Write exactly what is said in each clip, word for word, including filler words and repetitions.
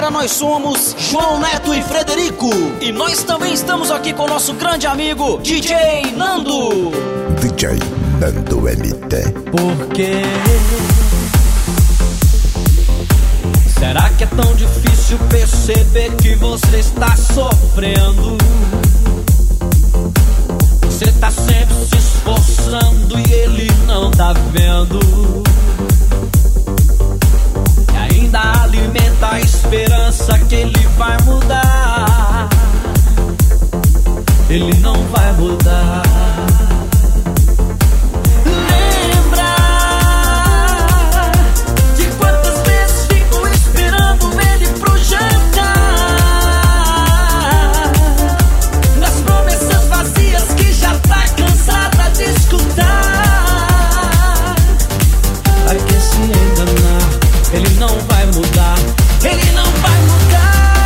galera, nós somos João Neto e Frederico. E nós também estamos aqui com o nosso grande amigo D J Nando. D J Nando M T. Por quê? Será que é tão difícil perceber que você está sofrendo? Você tá sempre se esforçando e ele não tá vendo. E ainda alimenta a esperança que ele vai mudar. Ele não vai mudar. Lembra de quantas vezes ficou esperando ele pro jantar, nas promessas vazias que já tá cansada de escutar. Vai que se enganar, ele não vai mudar. Ele não vai mudar.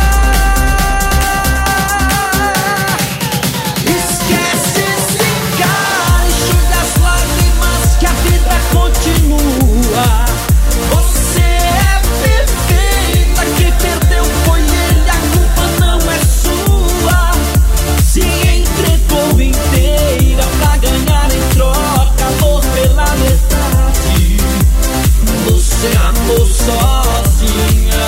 Esquece esse cara, enxuga as lágrimas que a vida continua. Você é perfeita, quem perdeu foi ele, a culpa não é sua. Se entregou inteira pra ganhar em troca amor pela metade. Você amou sozinha.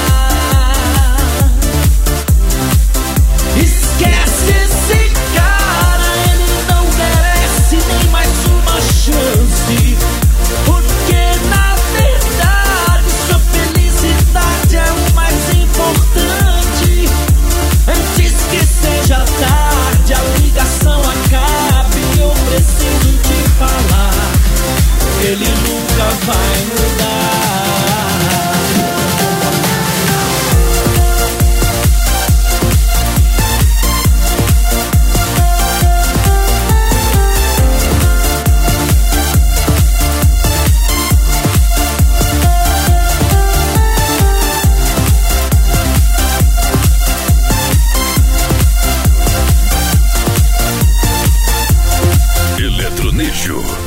Esquece esse cara, ele não merece nem mais uma chance. Porque na verdade sua felicidade é o mais importante. Antes que seja tarde, a ligação acabe, eu preciso te falar. Ele nunca vai mudar. Eletronígio.